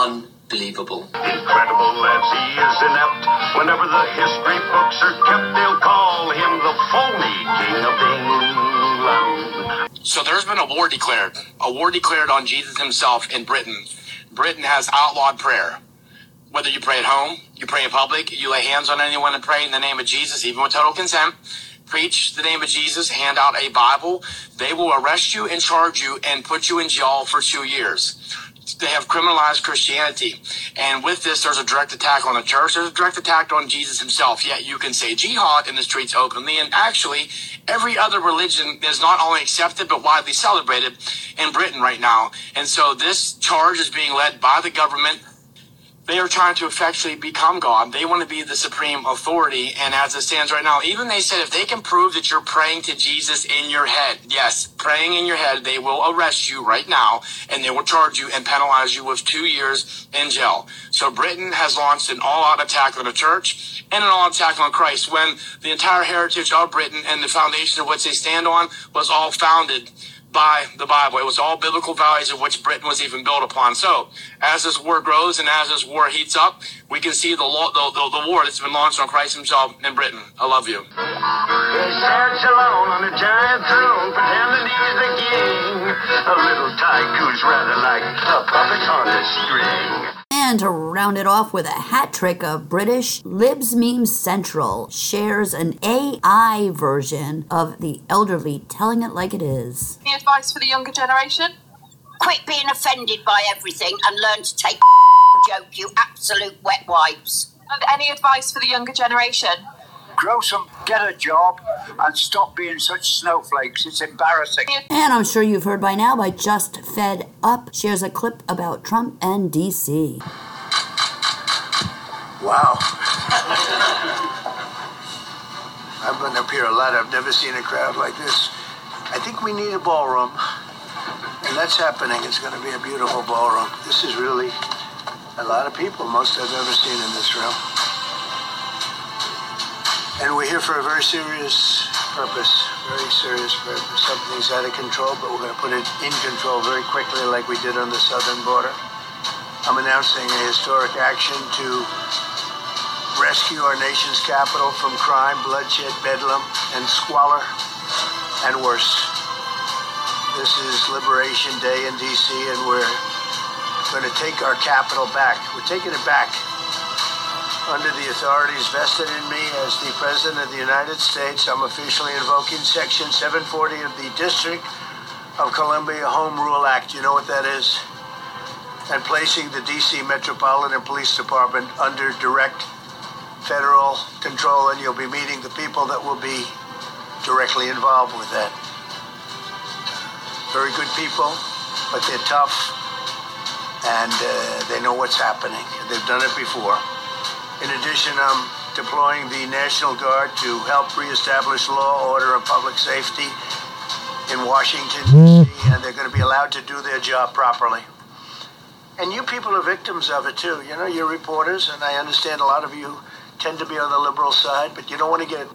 [SPEAKER 20] believable.
[SPEAKER 17] Incredible as he is inept, whenever the history books are kept, they'll call him the phony King of England.
[SPEAKER 3] So there's been a war declared on Jesus himself in Britain. Britain has outlawed prayer. Whether you pray at home, you pray in public, you lay hands on anyone and pray in the name of Jesus, even with total consent, preach the name of Jesus, hand out a Bible, they will arrest you and charge you and put you in jail for 2 years. They have criminalized Christianity. And with this, there's a direct attack on the church. There's a direct attack on Jesus himself. Yet you can say jihad in the streets openly. And actually, every other religion is not only accepted, but widely celebrated in Britain right now. And so this charge is being led by the government. They are trying to effectually become God. They want to be the supreme authority. And as it stands right now, even they said if they can prove that you're praying to Jesus in your head, yes, praying in your head, they will arrest you right now and they will charge you and penalize you with 2 years in jail. So Britain has launched an all-out attack on the church and an all-out attack on Christ when the entire heritage of Britain and the foundation of which they stand on was all founded by the Bible. It was all biblical values of which Britain was even built upon. So, as this war grows and as this war heats up, we can see the war that's been launched on Christ himself in Britain. I love you.
[SPEAKER 17] He sits alone on a giant throne, pretending he's the king. A little tyke who's rather like a puppet on a string.
[SPEAKER 1] And to round it off with a hat trick of British, Libs Meme Central shares an AI version of the elderly telling it like it is.
[SPEAKER 22] Any advice for the younger generation?
[SPEAKER 23] Quit being offended by everything and learn to take joke, you absolute wet wipes.
[SPEAKER 22] And any advice for the younger generation?
[SPEAKER 24] Grow some, get a job, and stop being such snowflakes. It's embarrassing.
[SPEAKER 1] And I'm sure you've heard by now, by Just Fed Up shares a clip about Trump and DC.
[SPEAKER 25] Wow. I've been up here a lot. I've never seen a crowd like this. I think we need a ballroom, and that's happening. It's going to be a beautiful ballroom. This is really a lot of people, most I've ever seen in this room. And we're here for a very serious purpose, Something's out of control, but we're going to put it in control very quickly like we did on the southern border. I'm announcing a historic action to rescue our nation's capital from crime, bloodshed, bedlam, and squalor, and worse. This is Liberation Day in D.C., and we're going to take our capital back. We're taking it back. Under the authorities vested in me as the President of the United States, I'm officially invoking Section 740 of the District of Columbia Home Rule Act. You know what that is? And placing the D.C. Metropolitan Police Department under direct federal control, and you'll be meeting the people that will be directly involved with that. Very good people, but they're tough, and they know what's happening. They've done it before. In addition, I'm deploying the National Guard to help reestablish law, order, and public safety in Washington, D.C., and they're going to be allowed to do their job properly. And you people are victims of it, too. You know, you're reporters, and I understand a lot of you tend to be on the liberal side, but you don't want to get...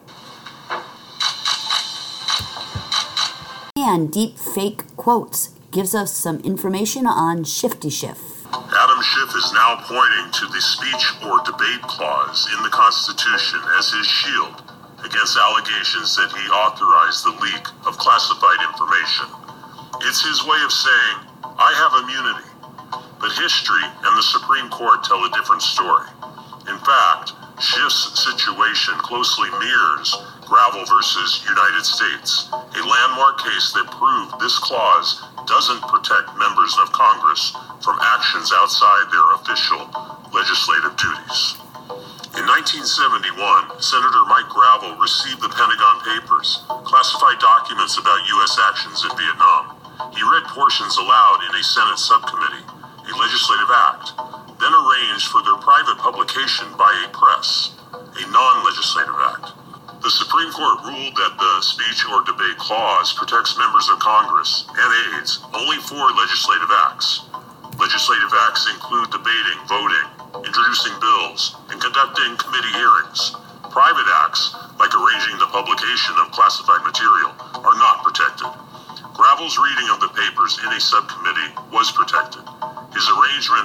[SPEAKER 1] And Deep Fake Quotes gives us some information on Shifty Schiff.
[SPEAKER 26] Adam Schiff is now pointing to the speech or debate clause in the Constitution as his shield against allegations that he authorized the leak of classified information. It's his way of saying, I have immunity, but history and the Supreme Court tell a different story. In fact, Schiff's situation closely mirrors Gravel versus United States, a landmark case that proved this clause doesn't protect members of Congress from actions outside their official legislative duties. In 1971, Senator Mike Gravel received the Pentagon Papers, classified documents about U.S. actions in Vietnam. He read portions aloud in a Senate subcommittee, a legislative act, then arranged for their private publication by a press, a non-legislative act. The Supreme Court ruled that the speech or debate clause protects members of Congress and aides only for legislative acts. Legislative acts include debating, voting, introducing bills, and conducting committee hearings. Private acts, like arranging the publication of classified material, are not protected. Gravel's reading of the papers in a subcommittee was protected. His arrangement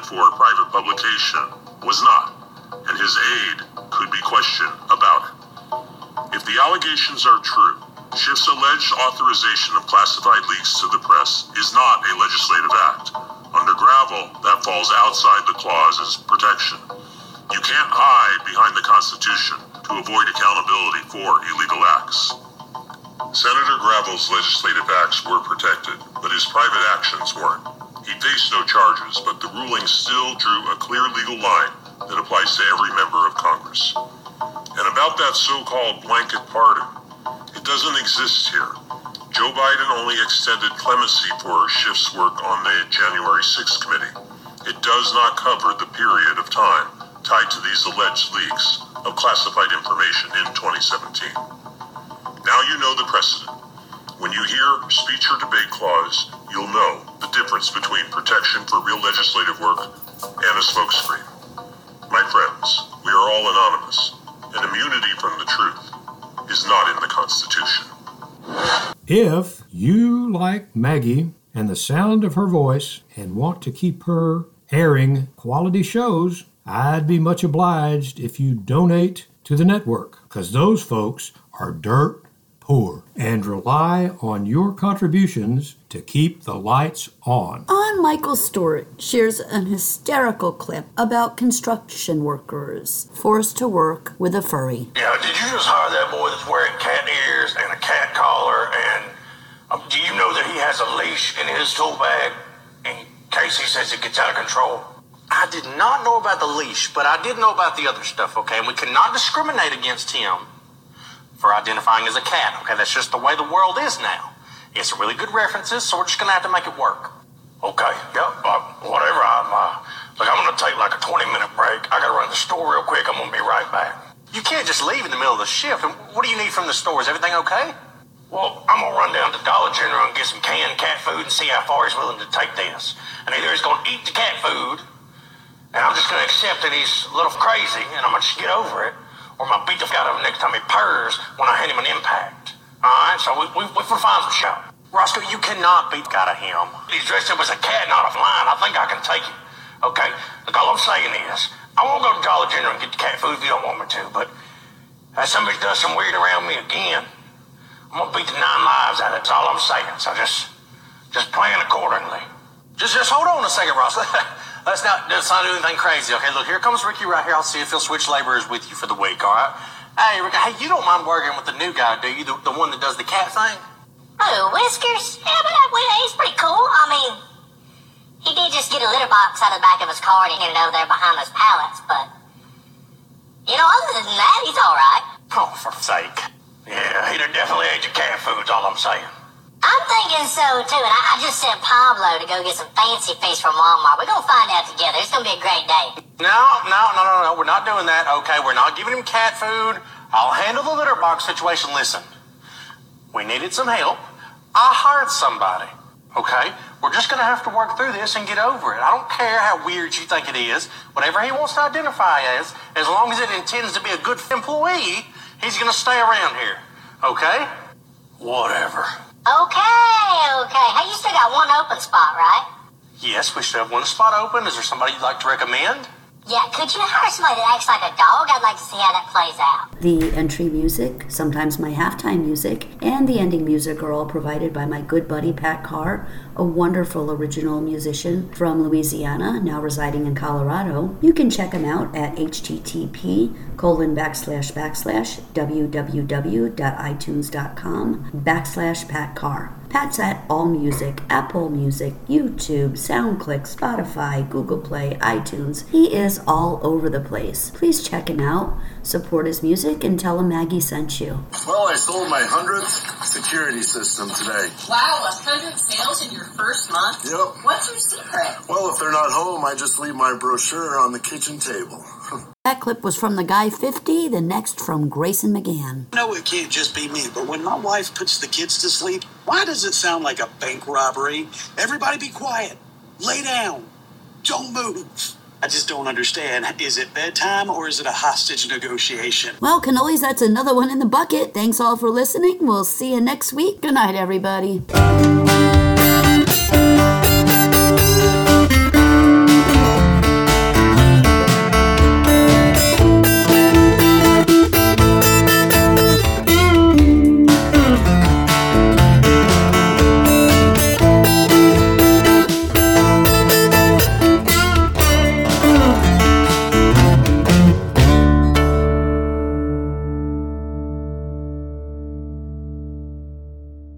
[SPEAKER 26] for private publication was not, and his aide could be questioned about it. If the allegations are true, Schiff's alleged authorization of classified leaks to the press is not a legislative act. Under Gravel, that falls outside the clause's protection. You can't hide behind the Constitution to avoid accountability for illegal acts. Senator Gravel's legislative acts were protected, but his private actions weren't. He faced no charges, but the ruling still drew a clear legal line that applies to every member of Congress. And about that so-called blanket pardon, it doesn't exist here. Joe Biden only extended clemency for Schiff's work on the January 6th committee. It does not cover the period of time tied to these alleged leaks of classified information in 2017. Now you know the precedent. When you hear speech or debate clause, you'll know the difference between protection for real legislative work and a smokescreen. My friends, we are all anonymous, and immunity from the truth is not in the Constitution.
[SPEAKER 2] If you like Maggie and the sound of her voice and want to keep her airing quality shows, I'd be much obliged if you donate to the network, because those folks are dirt poor and rely on your contributions to keep the lights on.
[SPEAKER 1] Michael Stewart shares an hysterical clip about construction workers forced to work with a furry.
[SPEAKER 17] Yeah, did you just hire that boy that's wearing cat ears and a cat collar? And do you know that he has a leash in his tool bag in case he says it gets out of control?
[SPEAKER 14] I did not know about the leash, but I did know about the other stuff, okay? And we cannot discriminate against him for identifying as a cat, okay? That's just the way the world is now. It's really good references, so we're just going to have to make it work.
[SPEAKER 17] Okay, yep, whatever. Look, I'm going to take like a 20-minute break. I got to run to the store real quick. I'm going to be right back.
[SPEAKER 14] You can't just leave in the middle of the shift. And what do you need from the store? Is everything okay?
[SPEAKER 17] Well, I'm going to run down to Dollar General and get some canned cat food and see how far he's willing to take this. And either he's going to eat the cat food, and I'm just going to accept that he's a little crazy, and I'm going to just get over it, or I'm going to beat the f*** out of him next time he purrs when I hand him an impact. All right, so we'll find some shit.
[SPEAKER 14] Roscoe, you cannot beat out of him.
[SPEAKER 17] He's dressed up as a cat, not a lion. I think I can take him. Okay? Look, all I'm saying is, I won't go to Dollar General and get the cat food if you don't want me to, but if somebody does some weird around me again, I'm gonna beat the 9 lives out of it. That's all I'm saying. So just plan accordingly.
[SPEAKER 14] Just hold on a second, Ross. Let's not do anything crazy, okay? Look, here comes Ricky right here. I'll see if he'll switch laborers with you for the week, all right? Hey, Ricky, hey, you don't mind working with the new guy, do you? The one that does the cat thing?
[SPEAKER 4] Oh, Whiskers? Yeah, but he's pretty cool. I mean, he did just get a litter box out of the back of his car and get it over there behind those pallets, but, other than that, he's all right.
[SPEAKER 14] Oh, for sake.
[SPEAKER 17] Yeah, he'd have definitely ate your cat food's all I'm saying.
[SPEAKER 4] I'm thinking so, too, and I just sent Pablo to go get some fancy fish from Walmart. We're going to find out together. It's going to be a great day.
[SPEAKER 14] No. We're not doing that, okay? We're not giving him cat food. I'll handle the litter box situation. Listen, we needed some help. I hired somebody, okay? We're just going to have to work through this and get over it. I don't care how weird you think it is. Whatever he wants to identify as long as it intends to be a good employee, he's going to stay around here, okay?
[SPEAKER 17] Whatever.
[SPEAKER 4] Okay. Hey, you still got one open spot, right?
[SPEAKER 14] Yes, we still have one spot open. Is there somebody you'd like to recommend?
[SPEAKER 4] Yeah, could you hire somebody that acts like a dog? I'd like to see how that plays out.
[SPEAKER 1] The entry music, sometimes my halftime music, and the ending music are all provided by my good buddy Pat Carr, a wonderful original musician from Louisiana, now residing in Colorado. You can check him out at http://www.itunes.com/Pat Carr. Pat's at AllMusic, Apple Music, YouTube, SoundClick, Spotify, Google Play, iTunes. He is all over the place. Please check him out, support his music, and tell him Maggie sent you.
[SPEAKER 5] Well, I sold my 100th security system today.
[SPEAKER 6] Wow, 100 sales in your first month?
[SPEAKER 5] Yep.
[SPEAKER 6] What's your secret?
[SPEAKER 5] Well, if they're not home, I just leave my brochure on the kitchen table.
[SPEAKER 1] That clip was from the Guy 50, the next from Grayson McGann.
[SPEAKER 8] No, it can't just be me, but when my wife puts the kids to sleep, why does it sound like a bank robbery? Everybody be quiet. Lay down. Don't move. I just don't understand. Is it bedtime or is it a hostage negotiation?
[SPEAKER 1] Well, cannolis, that's another one in the bucket. Thanks all for listening. We'll see you next week. Good night, everybody.